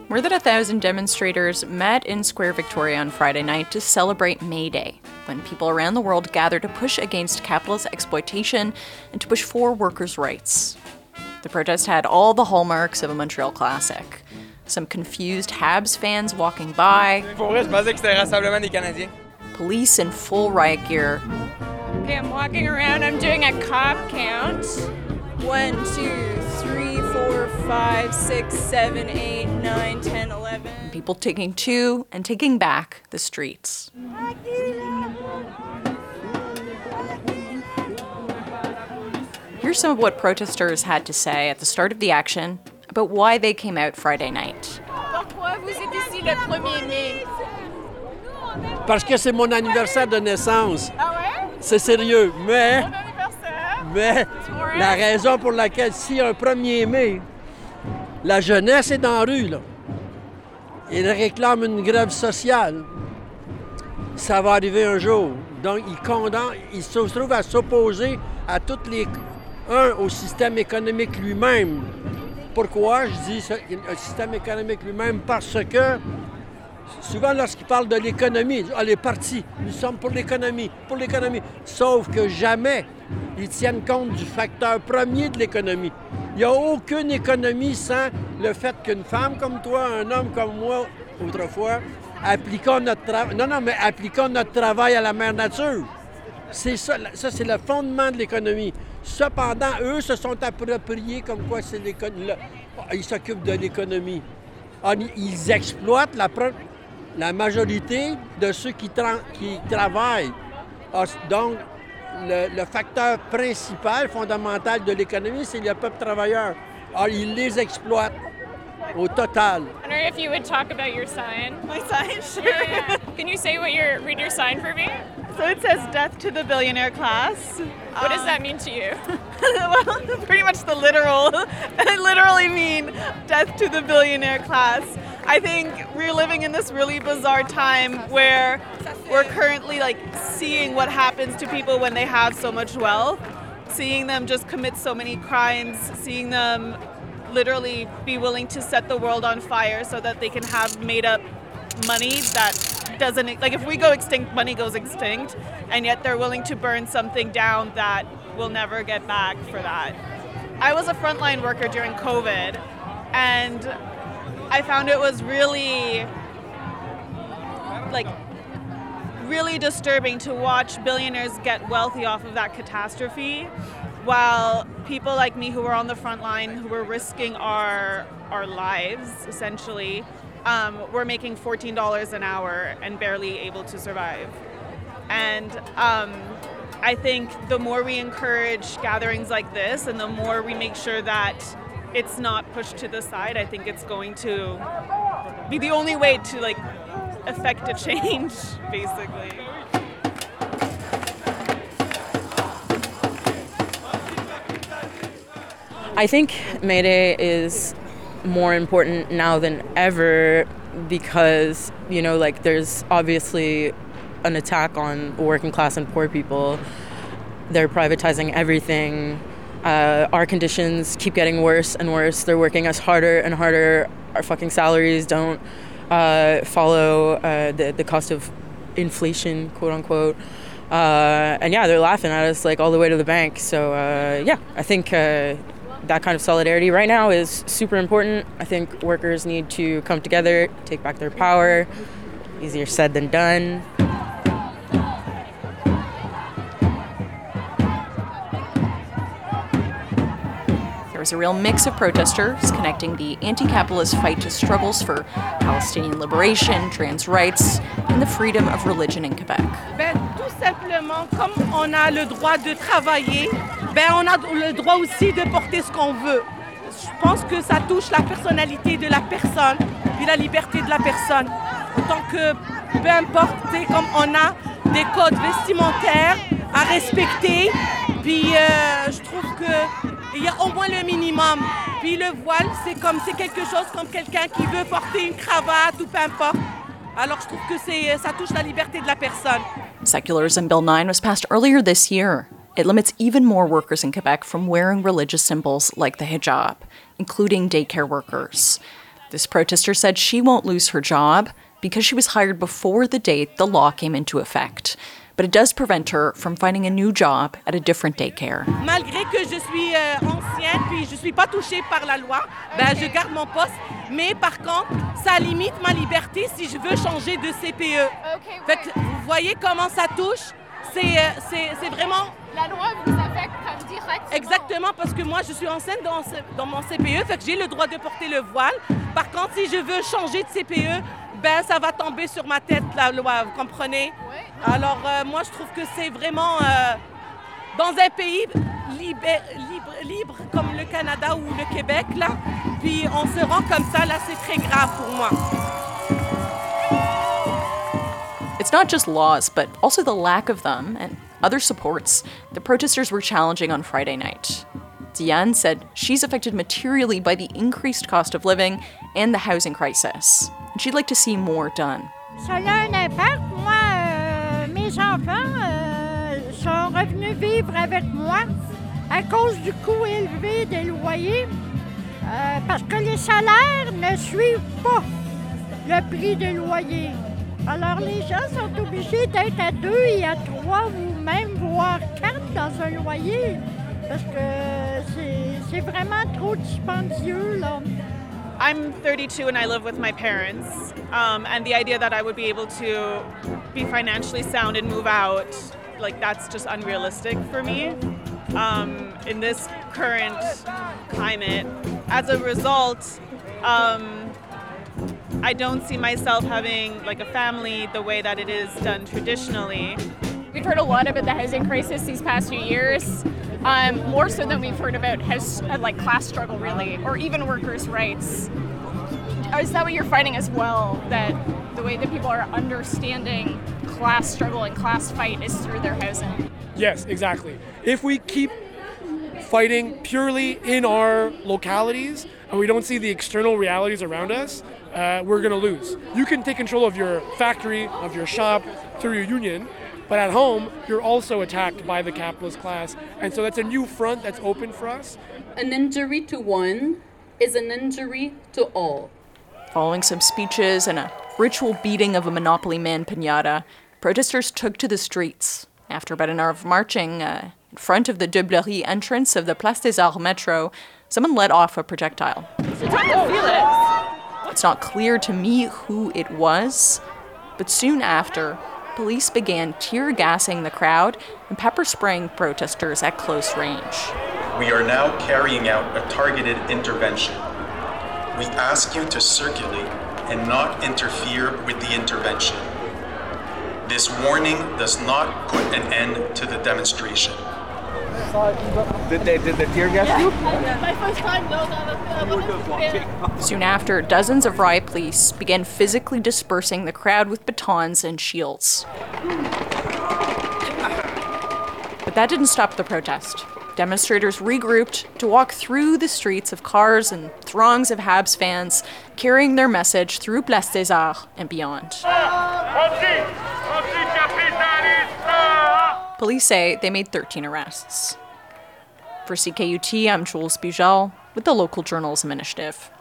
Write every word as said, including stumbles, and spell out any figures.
More than a thousand demonstrators met in Square Victoria on Friday night to celebrate May Day, when people around the world gather to push against capitalist exploitation and to push for workers' rights. The protest had all the hallmarks of a Montreal classic. Some confused Habs fans walking by. Pour vrai, je pensais que c'était un rassemblement des Canadiens. Police in full riot gear. Okay, I'm walking around, I'm doing a cop count. One, two, three, four, five, six, seven, eight, nine, ten, eleven. And people taking to and taking back the streets. Here's some of what protesters had to say at the start of the action about why they came out Friday night. Pourquoi vous êtes ici le premier mai? Parce que c'est mon anniversaire de naissance. Ah ouais? C'est sérieux, mais, Bon anniversaire! mais la raison pour laquelle, si un premier mai, la jeunesse est dans la rue, là, ils réclament une grève sociale, ça va arriver un jour. Donc, ils condamnent, ils se trouvent à s'opposer à toutes les... Un, au système économique lui-même. Pourquoi je dis ça, un système économique lui-même? Parce que souvent, lorsqu'ils parlent de l'économie, ils disent, ah, les partis, nous sommes pour l'économie, pour l'économie. Sauf que jamais ils tiennent compte du facteur premier de l'économie. Il n'y a aucune économie sans le fait qu'une femme comme toi, un homme comme moi, autrefois, appliquons notre travail. Non, non, mais appliquons notre travail à la mère nature. C'est ça, ça c'est le fondement de l'économie. Cependant, eux se sont appropriés comme quoi c'est l'économie. Ils s'occupent de l'économie. Ils exploitent la, la majorité de ceux qui, tra qui travaillent. Donc, le, le facteur principal, fondamental de l'économie, c'est le peuple travailleur. Alors, ils les exploitent au total. I wonder if you would talk about your sign. My sign? Sure. Yeah. Can you say what your, read your sign for me? So it says death to the billionaire class. What does that mean to you? Well, pretty much the literal. I literally mean death to the billionaire class. I think we're living in this really bizarre time where we're currently like seeing what happens to people when they have so much wealth, seeing them just commit so many crimes, seeing them literally be willing to set the world on fire so that they can have made up money that doesn't, like if we go extinct, money goes extinct, and yet they're willing to burn something down that we'll never get back for that. I was a frontline worker during COVID, and I found it was really, like, really disturbing to watch billionaires get wealthy off of that catastrophe, while people like me who were on the front line, who were risking our our lives, essentially, um, were making fourteen dollars an hour and barely able to survive. And um, I think the more we encourage gatherings like this and the more we make sure that it's not pushed to the side, I think it's going to be the only way to like affect a change, basically. I think May Day is more important now than ever because, you know, like there's obviously an attack on working class and poor people. They're privatizing everything. Uh, our conditions keep getting worse and worse. They're working us harder and harder. Our fucking salaries don't uh, follow uh, the, the cost of inflation, quote unquote. Uh, and yeah, they're laughing at us like all the way to the bank. So uh, yeah, I think uh, that kind of solidarity right now is super important. I think workers need to come together, take back their power. Easier said than done. There was a real mix of protesters connecting the anti-capitalist fight to struggles for Palestinian liberation, trans rights, and the freedom of religion in Quebec. Ben, tout simplement, comme on a le droit de travailler, ben, on a le droit aussi de porter ce qu'on veut. Je pense que ça touche la personnalité de la personne, puis la liberté de la personne. Autant que, peu importe, comme on a des codes vestimentaires à respecter, puis euh, je trouve que il y a au moins le minimum. Puis le voile, c'est comme c'est quelque chose comme quelqu'un qui veut porter une cravate ou peu importe. Alors je trouve que c'est ça touche la liberté de la personne. Secularism Bill nine was passed earlier this year. It limits even more workers in Quebec from wearing religious symbols like the hijab, including daycare workers. This protester said she won't lose her job because she was hired before the date the law came into effect. But it does prevent her from finding a new job at a different daycare. Malgré que je suis euh, ancienne puis je suis pas touchée par la loi, ben je garde mon poste. Mais par contre, ça limite ma liberté si je veux changer de C P E. Okay, Fait que vous voyez comment ça touche. C'est euh, c'est c'est vraiment. La loi vous affecte comme directement. Exactement, parce que moi je suis enceinte dans, dans mon C P E, fait que j'ai le droit de porter le voile. Par contre, si je veux changer de C P E, ben ça va tomber sur ma tête la loi, vous comprenez? Oui. Alors euh, moi je trouve que c'est vraiment euh, dans un pays libre, libre, libre comme le Canada ou le Québec là, puis on se rend comme ça là, c'est très grave pour moi. It's not just laws, but also the lack of them and other supports the protesters were challenging on Friday night. Diane said she's affected materially by the increased cost of living and the housing crisis, and she'd like to see more done. Ça a un impact. Moi, euh, mes enfants euh, sont revenus vivre avec moi à cause du coût élevé des loyers, euh, parce que les salaires ne suivent pas le prix des loyers. Alors les gens sont obligés d'être à deux et à trois ou même voire quatre dans un loyer parce que c'est, c'est vraiment trop dispendieux là. I'm thirty-two and I live with my parents, um, and the idea that I would be able to be financially sound and move out, like that's just unrealistic for me um, in this current climate. As a result, um, I don't see myself having like a family the way that it is done traditionally. We've heard a lot about the housing crisis these past few years, um, more so than we've heard about house, uh, like class struggle really, or even workers' rights. Is that what you're finding as well, that the way that people are understanding class struggle and class fight is through their housing? Yes, exactly. If we keep fighting purely in our localities and we don't see the external realities around us, uh, we're going to lose. You can take control of your factory, of your shop, through your union, but at home, you're also attacked by the capitalist class. And so that's a new front that's open for us. An injury to one is an injury to all. Following some speeches and a ritual beating of a Monopoly Man piñata, protesters took to the streets. After about an hour of marching, uh, in front of the De Bleury entrance of the Place des Arts Metro, someone let off a projectile. It's not clear to me who it was, but soon after, police began tear gassing the crowd and pepper spraying protesters at close range. We are now carrying out a targeted intervention. We ask you to circulate and not interfere with the intervention. This warning does not put an end to the demonstration. Did they did the tear gas you? My first time, no, Soon after, dozens of riot police began physically dispersing the crowd with batons and shields. But that didn't stop the protest. Demonstrators regrouped to walk through the streets of cars and throngs of Habs fans, carrying their message through Place des Arts and beyond. Police say they made thirteen arrests. For C K U T, I'm Jules Bijal with the Local Journalism Initiative.